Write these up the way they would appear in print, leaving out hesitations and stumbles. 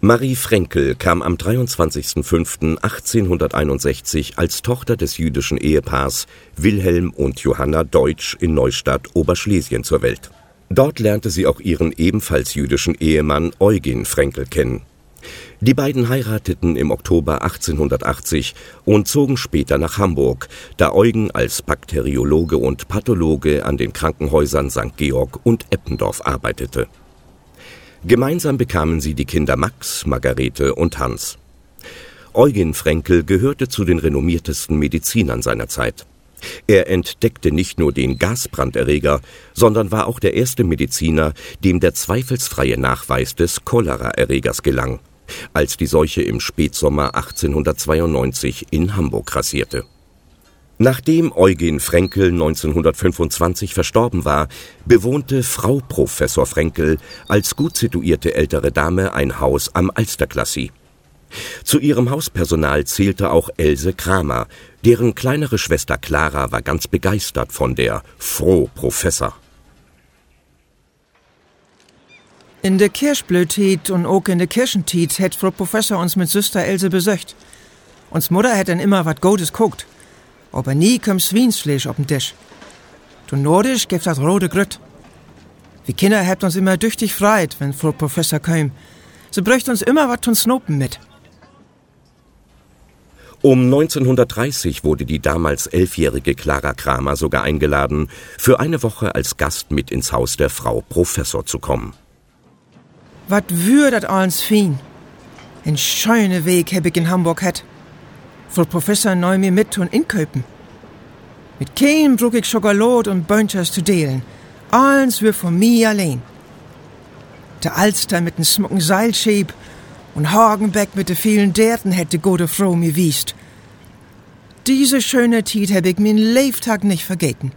Marie Frenkel kam am 23.05.1861 als Tochter des jüdischen Ehepaars Wilhelm und Johanna Deutsch in Neustadt, Oberschlesien zur Welt. Dort lernte sie auch ihren ebenfalls jüdischen Ehemann Eugen Frenkel kennen. Die beiden heirateten im Oktober 1880 und zogen später nach Hamburg, da Eugen als Bakteriologe und Pathologe an den Krankenhäusern St. Georg und Eppendorf arbeitete. Gemeinsam bekamen sie die Kinder Max, Margarete und Hans. Eugen Frenkel gehörte zu den renommiertesten Medizinern seiner Zeit. Er entdeckte nicht nur den Gasbranderreger, sondern war auch der erste Mediziner, dem der zweifelsfreie Nachweis des Choleraerregers gelang, als die Seuche im Spätsommer 1892 in Hamburg grassierte. Nachdem Eugen Frenkel 1925 verstorben war, bewohnte Frau Professor Frenkel als gut situierte ältere Dame ein Haus am Alsterklassi. Zu ihrem Hauspersonal zählte auch Else Kramer, deren kleinere Schwester Clara war ganz begeistert von der Frau Professor. In der Kirschblödtiet und auch in der Kirschentiet hätt Frau Professor uns mit Süster Else besöcht. Uns Mutter hätt dann immer wat Gutes guckt. Aber nie kommt Schweinsfleisch auf den Tisch. Du Nordisch gibt das rote Grütt. Wir Kinder habt uns immer düchtig freit, wenn Frau Professor kam. Sie bräuchte uns immer wat zum Snopen mit. Um 1930 wurde die damals 11-jährige Clara Kramer sogar eingeladen, für eine Woche als Gast mit ins Haus der Frau Professor zu kommen. Wat wür dat alles fein. Ein schöne Weg hab ich in Hamburg het. Frau Professor neu mir mit und inköpen. Mit keinem brug ich Schokolade und Bönchers zu delen. Alles wür von mir allein. Der Alster mit den smucken Seilschäb und Hagenbeck mit de vielen Därten hätte gute Frau mir wiest. Diese schöne Tiet hab ich min Lebenstag nicht vergeten.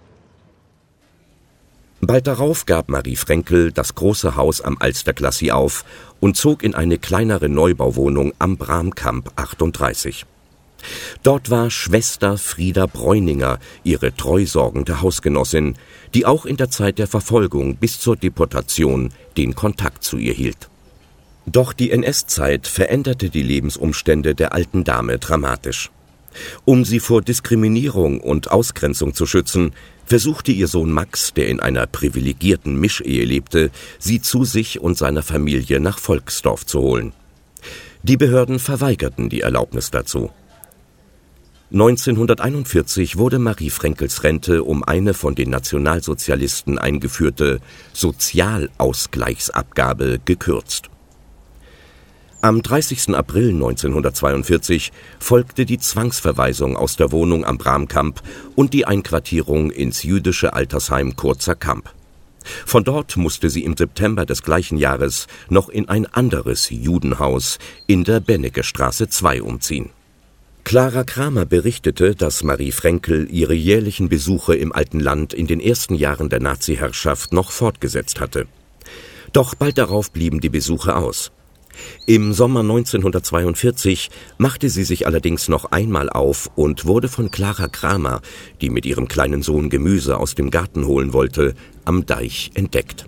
Bald darauf gab Marie Frenkel das große Haus am Alsterklassi auf und zog in eine kleinere Neubauwohnung am Bramkamp 38. Dort war Schwester Frieda Bräuninger ihre treusorgende Hausgenossin, die auch in der Zeit der Verfolgung bis zur Deportation den Kontakt zu ihr hielt. Doch die NS-Zeit veränderte die Lebensumstände der alten Dame dramatisch. Um sie vor Diskriminierung und Ausgrenzung zu schützen, versuchte ihr Sohn Max, der in einer privilegierten Mischehe lebte, sie zu sich und seiner Familie nach Volksdorf zu holen. Die Behörden verweigerten die Erlaubnis dazu. 1941 wurde Marie Frenkels Rente um eine von den Nationalsozialisten eingeführte Sozialausgleichsabgabe gekürzt. Am 30. April 1942 folgte die Zwangsverweisung aus der Wohnung am Bramkamp und die Einquartierung ins jüdische Altersheim Kurzer Kamp. Von dort musste sie im September des gleichen Jahres noch in ein anderes Judenhaus in der Bennekestraße 2 umziehen. Clara Kramer berichtete, dass Marie Frenkel ihre jährlichen Besuche im alten Land in den ersten Jahren der Nazi-Herrschaft noch fortgesetzt hatte. Doch bald darauf blieben die Besuche aus. Im Sommer 1942 machte sie sich allerdings noch einmal auf und wurde von Clara Kramer, die mit ihrem kleinen Sohn Gemüse aus dem Garten holen wollte, am Deich entdeckt.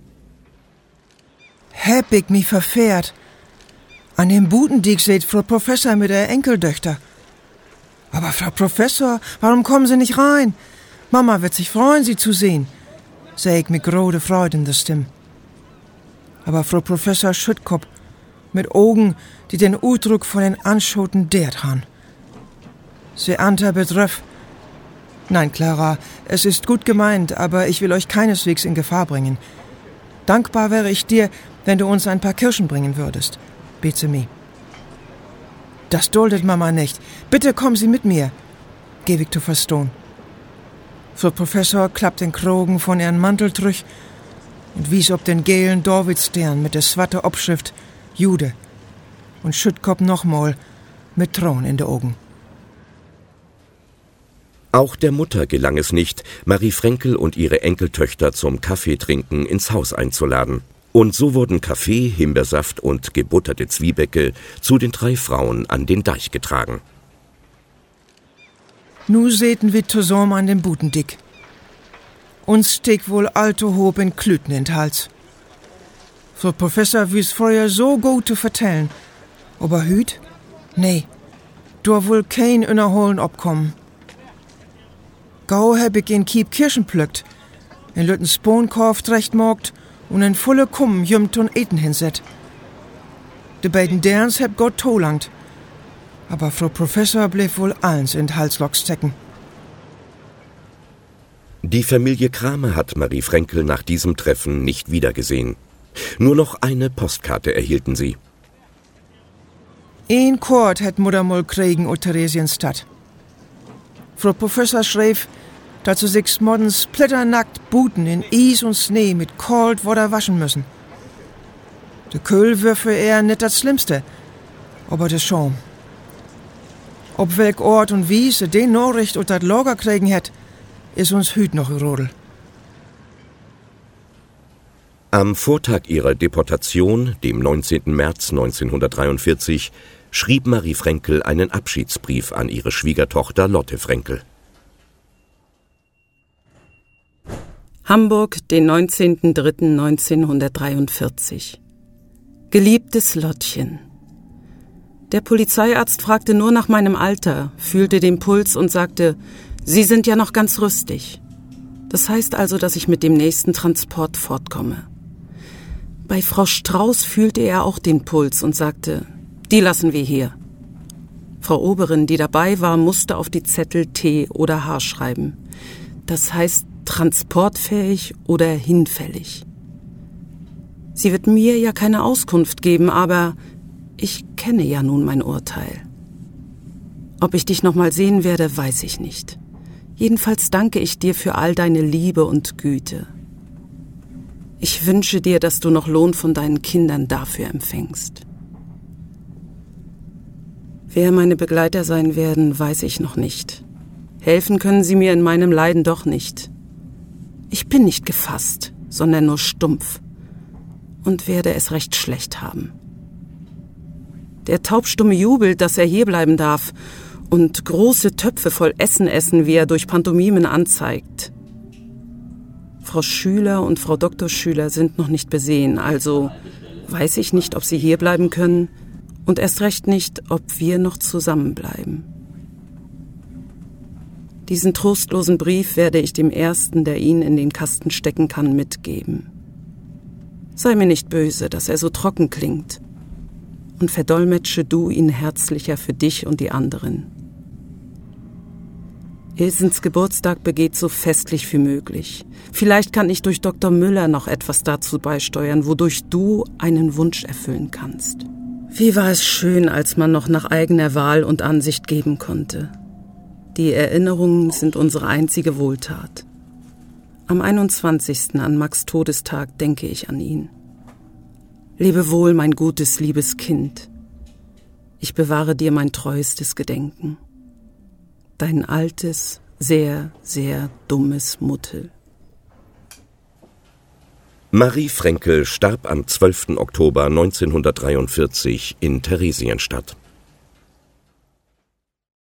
Hab ich mich verfährt. An dem Butendiek seht Frau Professor mit der Enkeltöchter. Aber Frau Professor, warum kommen Sie nicht rein? Mama wird sich freuen, Sie zu sehen, sag ich mit großer Freude in der Stimme. Aber Frau Professor Schüttkopf, mit Augen, die den Udruck von den Anschoten dert han. Sie Anta betreff. Nein, Clara, es ist gut gemeint, aber ich will euch keineswegs in Gefahr bringen. Dankbar wäre ich dir, wenn du uns ein paar Kirschen bringen würdest. Bitte mir. Das duldet Mama nicht. Bitte kommen Sie mit mir, geb ich zu verstehen. Frau Professor klappt den Krogen von ihren Mantel durch und wies ob den gelen Davidstern mit der swatte Obschrift Jude und Schüttkopf nochmal mit Thron in de Augen. Auch der Mutter gelang es nicht, Marie Frenkel und ihre Enkeltöchter zum Kaffeetrinken ins Haus einzuladen. Und so wurden Kaffee, Himbeersaft und gebutterte Zwiebäcke zu den 3 Frauen an den Deich getragen. Nu säten wir zusammen an dem Butendick. Uns steck wohl alte Hob in Klüten in Hals. Frau Professor wüs früher so gut zu vertellen. Aber hüt? Nee, da wohl kein Innerholen abkommen. Gau hab ich in Kiep Kirschen plückt, in Lütten Spohnkorf rechtmogt und in volle Kummen jümmt und Eten hinset. De beiden Derns hab Gott tolangt, aber Frau Professor blieb wohl eins in Halslock stecken. Die Familie Kramer hat Marie Frenkel nach diesem Treffen nicht wiedergesehen. Nur noch eine Postkarte erhielten sie. Ein Kord hat Mutter moll kriegen o Theresienstadt. Frau Professor schreef, dass sie sich morgens splitternackt Buten in Eis und Schnee mit kalt Wasser waschen müssen. De Köhl wär für er nicht das Schlimmste, aber de Scham. Ob welk Ort und wie sie den Nachricht und dat Lager kriegen hätt, ist uns hüt noch Rodel. Am Vortag ihrer Deportation, dem 19. März 1943, schrieb Marie Frenkel einen Abschiedsbrief an ihre Schwiegertochter Lotte Frenkel. Hamburg, den 19.03.1943. Geliebtes Lottchen. Der Polizeiarzt fragte nur nach meinem Alter, fühlte den Puls und sagte, Sie sind ja noch ganz rüstig. Das heißt also, dass ich mit dem nächsten Transport fortkomme. Bei Frau Strauß fühlte er auch den Puls und sagte, die lassen wir hier. Frau Oberin, die dabei war, musste auf die Zettel T oder H schreiben. Das heißt transportfähig oder hinfällig. Sie wird mir ja keine Auskunft geben, aber ich kenne ja nun mein Urteil. Ob ich dich noch mal sehen werde, weiß ich nicht. Jedenfalls danke ich dir für all deine Liebe und Güte. Ich wünsche dir, dass du noch Lohn von deinen Kindern dafür empfängst. Wer meine Begleiter sein werden, weiß ich noch nicht. Helfen können sie mir in meinem Leiden doch nicht. Ich bin nicht gefasst, sondern nur stumpf und werde es recht schlecht haben. Der Taubstumme jubelt, dass er hierbleiben darf und große Töpfe voll Essen essen, wie er durch Pantomimen anzeigt. Frau Schüler und Frau Dr. Schüler sind noch nicht besehen, also weiß ich nicht, ob sie hierbleiben können und erst recht nicht, ob wir noch zusammenbleiben. Diesen trostlosen Brief werde ich dem Ersten, der ihn in den Kasten stecken kann, mitgeben. Sei mir nicht böse, dass er so trocken klingt, und verdolmetsche du ihn herzlicher für dich und die anderen. Ilsens Geburtstag begeht so festlich wie möglich. Vielleicht kann ich durch Dr. Müller noch etwas dazu beisteuern, wodurch du einen Wunsch erfüllen kannst. Wie war es schön, als man noch nach eigener Wahl und Ansicht geben konnte. Die Erinnerungen sind unsere einzige Wohltat. Am 21. an Max' Todestag denke ich an ihn. Lebe wohl, mein gutes, liebes Kind. Ich bewahre dir mein treuestes Gedenken. Dein altes, sehr, sehr dummes Muttel. Marie Frenkel starb am 12. Oktober 1943 in Theresienstadt.